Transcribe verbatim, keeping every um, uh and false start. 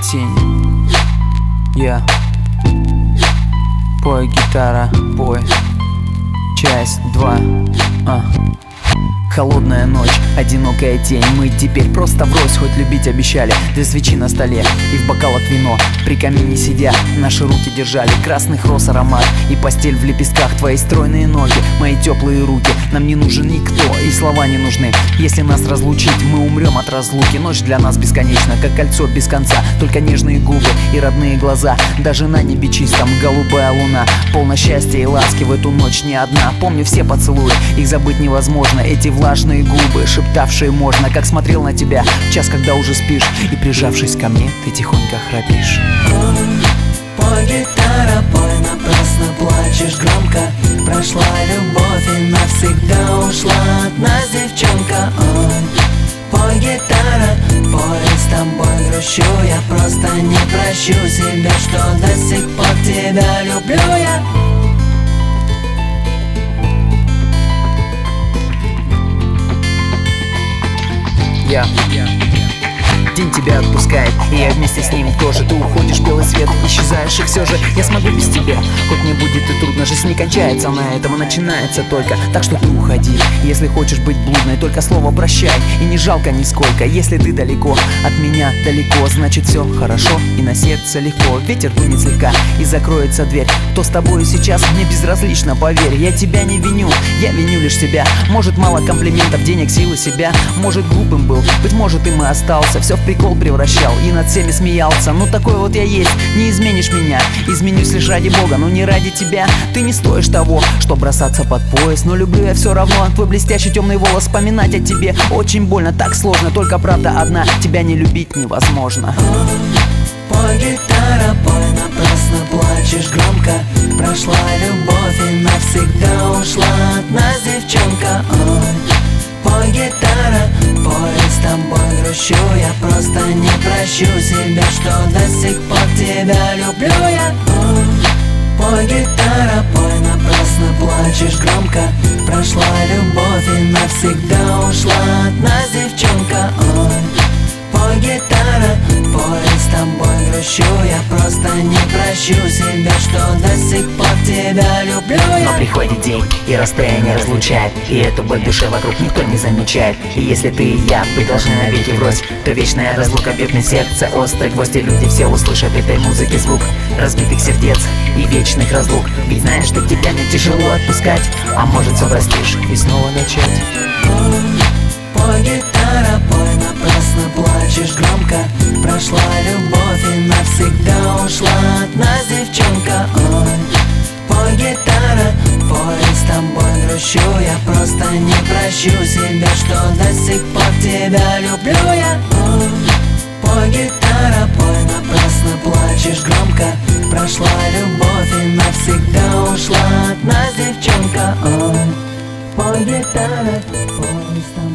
тень. Я пой, гитара, пой. Часть два. А. Холодная ночь, одинокая тень. Мы теперь просто врозь, хоть любить обещали. Две свечи на столе и в бокалах вино. При камине сидя, наши руки держали красных роз аромат. И постель в лепестках, твои стройные ноги, мои теплые руки. Нам не нужен никто, и слова не нужны. Если нас разлучить, мы умрем от разлуки. Ночь для нас бесконечна, как кольцо без конца. Только нежные губы и родные глаза. Даже на небе чистом голубая луна. Полно счастья и ласки в эту ночь не одна. Помню все поцелуи, их забыть невозможно. Эти влажные губы, шептавшие можно. Как смотрел на тебя в час, когда уже спишь. И прижавшись ко мне, ты тихонько храпишь. Пой, гитара, пой, напрасно плачешь громко. Прошла любовь и навсегда ушла от нас девчонка. Ой, пой, гитара, пой, с тобой грущу. Я просто не прощу себя, что до сих пор тебя люблю я. Я День тебя отпускает, и я вместе с ним тоже. Ты уходишь, белый свет, исчезаешь, и все же я смогу без тебя. Хоть мне будет и трудно, жизнь не кончается на этом, начинается только. Так что ты уходи, если хочешь быть блудной, только слово прощай, и не жалко нисколько. Если ты далеко, от меня далеко, значит все хорошо, и на сердце легко. Ветер дунет слегка, и закроется дверь. Кто с тобою сейчас, мне безразлично, поверь. Я тебя не виню, я виню лишь себя. Может, мало комплиментов, денег, силы себя. Может, глупым был, быть может, им и остался. Все в прикол превращал и над всеми смеялся. Ну такой вот я есть, не изменишь меня. Изменюсь лишь ради Бога, но не ради тебя. Ты не стоишь того, что бросаться под пояс. Но люблю я все равно, твой блестящий темный волос. Вспоминать о тебе очень больно, так сложно. Только правда одна, тебя не любить невозможно. Пой, гитара, пой, напрасно плачешь громко. Прошла любовь и навсегда ушла от нас девчонка. Ой, пой, гитара, пой, с тобой грущу. Я просто не прощу себя, что до сих пор тебя люблю я. Ой, пой, гитара, пой, напрасно плачешь громко. Прошла любовь и навсегда ушла от нас девчонка. Ой, пой, гитара, пой, с тобой грущу. Я просто не прощу себя, что до сих пор тебя люблю я. Но приходит день, и расстояние разлучает, и эту боль в душе вокруг никто не замечает. И если ты и я, вы должны навеки врозь, то вечная разлука бьет мне сердце острый гвоздь. И люди все услышат этой музыки звук разбитых сердец и вечных разлук. Ведь знаешь, что тебя мне тяжело отпускать, а может все простишь и снова начать. Пой, гитара, пой, напрасно плачешь громко. Прошла любовь и навсегда ушла от нас девчонка. Ой, пой, гитара, пой, с тобой грущу. Я просто не прощу себя, что до сих пор тебя люблю я. Ой, пой, гитара, пой, напрасно плачешь громко. Прошла любовь и навсегда ушла от нас девчонка. Ой, пой, гитара, пой, с тобой.